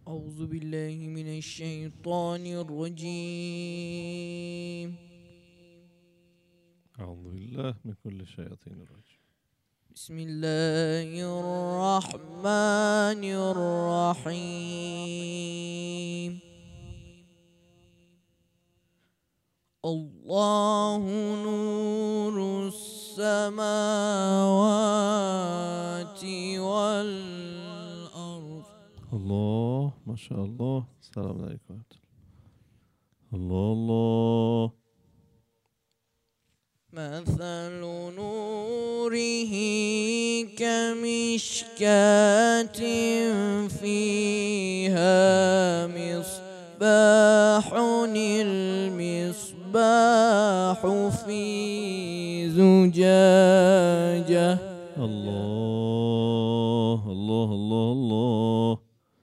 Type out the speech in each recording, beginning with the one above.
أعوذ بالله من الشيطان الرجيم. أعوذ بالله من كل شياطين الرجيم. بسم الله الرحمن الرحيم. الله نور السماوات والأرض. الله ما شاء الله. سلام عليكم. الله الله. مثل نوره كمشكاة فيها مصباح، المصباح في زجاجة. الله الله الله الله.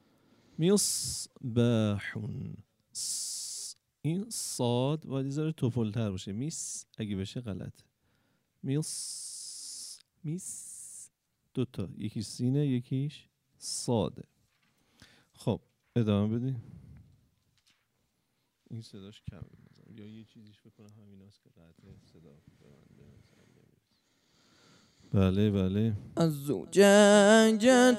مصباح. این صاد باید یه ذره توفل‌تر باشه. میس اگه بشه غلط. میس دوتا، یکیش سینه یکیش صاده. خب ادامه بدیم. این صداش کمه مثلا، یا یه چیزیش بکنه همین هست که قطعه صدا ببنده. بله بله. الزجاجة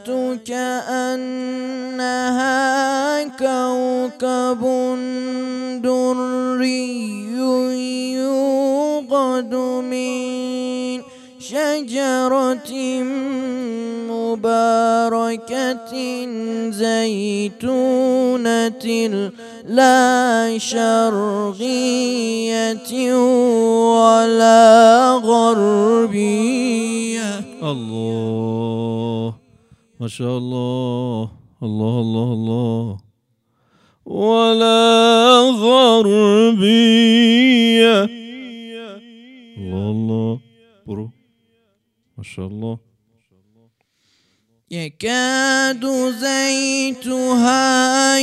كأنها كوكب دري يوقد من شجرة مباركة زيتونة لا شرقية ولا غربية. الله ما شاء الله. الله الله الله. ولا غربية. الله الله. برو ما شاء الله. يكاد زيتها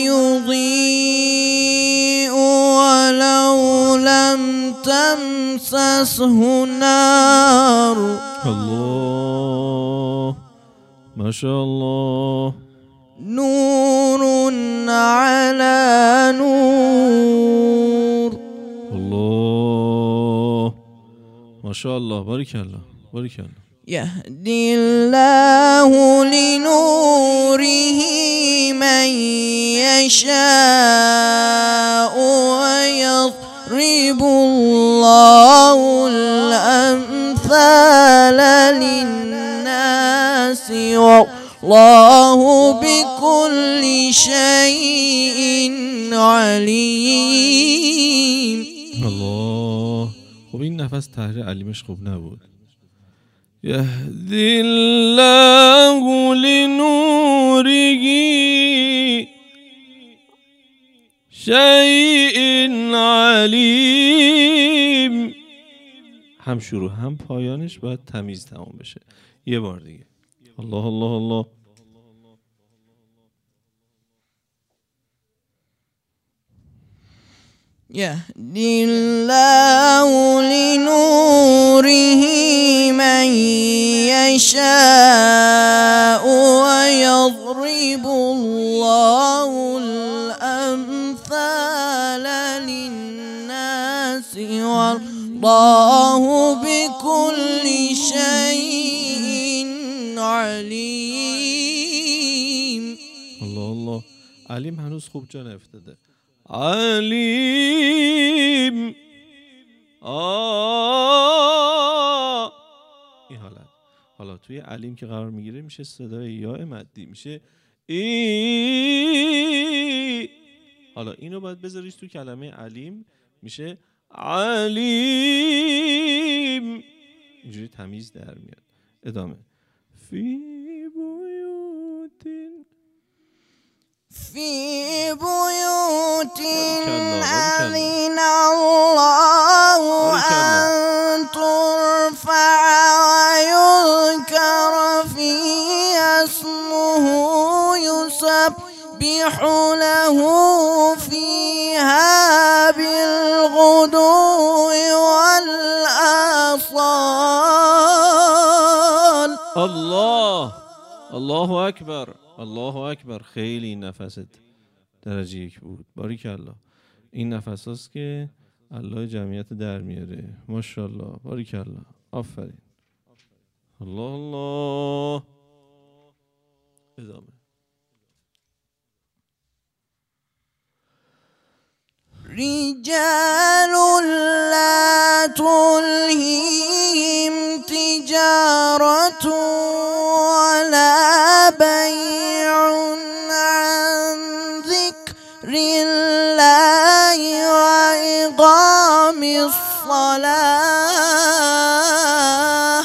يضيء ولو لم تمسسه نار. الله ما شاء الله. نور على نور. الله ما شاء الله. بارك الله بارك الله. يهدي الله لنوره من يشاء ويضرب الله الأمثال للناس والله بكل شيء عليم. الله. خب این نفس تحریر علیمش خوب نبود. يهدي الله لنوره شيء عليم. هم شروع هم پایانش باید تمیز تمام بشه. یه بار دیگه. الله الله الله. يهدي الله لنوره من يشاء ويضرب الله الأمثال للناس والله بكل شيء عليم. الله الله. علیم هنوز خوب جا نیفتاده. علیم. این حالت. حالا توی علیم که قرار میگیره میشه صدای یا مدی میشه ای. حالا اینو باید بذاریش تو کلمه علیم میشه علیم. اینجوری تمیز در میاد. ادامه. فی بیوتین. في بيوت أذن الله أن ترفع ويذكر فيها اسمه يسبح له فيها بالغدو والآصال. الله الله اکبر. الله اکبر. خیلی نفست درجه 1 بود. باریکالله. این نفس هاست که الله جمعیت در میاره. ماشاءالله. باریکالله. آفرین. الله الله. ادامه. رجال لا تلهيهم تجارة ولا بيع عن ذكر الله وإقام الصلاة.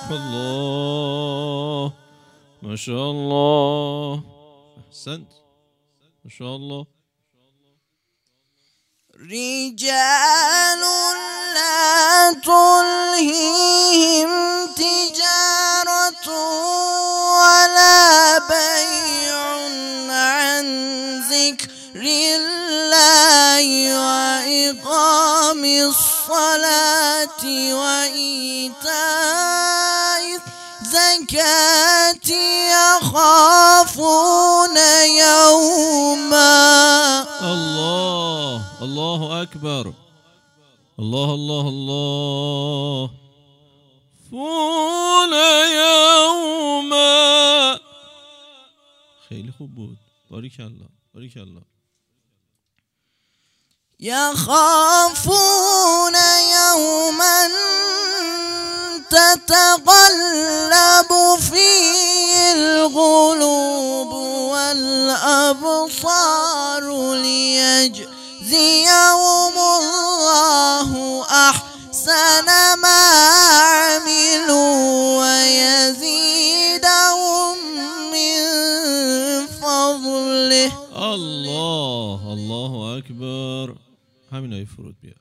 الله ما شاء الله. أحسنت ما شاء الله. رجال لا تلهيهم تجارة ولا بيع عن ذكر الله وإقام الصلاة وإيتاء الزكاة يخافون يوما. الله الله أكبر. الله الله الله. فون يوما. خیلی خوب بود. باریکالله باریکالله. يخافون يوما تتقلب فيه القلوب والأبصار ليجزيهم الله أحسن ما عملوا ويزيدهم من فضله. الله الله أكبر. همین آیه فرود بیا.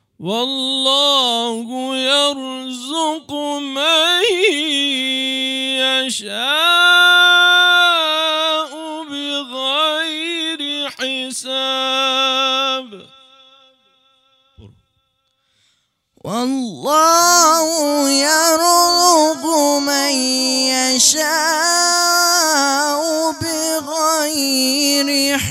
والله يرزق من يشاء بغير حساب. والله يرزق من يشاء بغير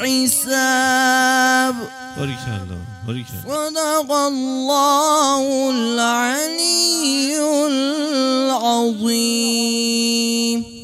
حساب. باریکالله باریکالله. صدق الله العلي العظيم.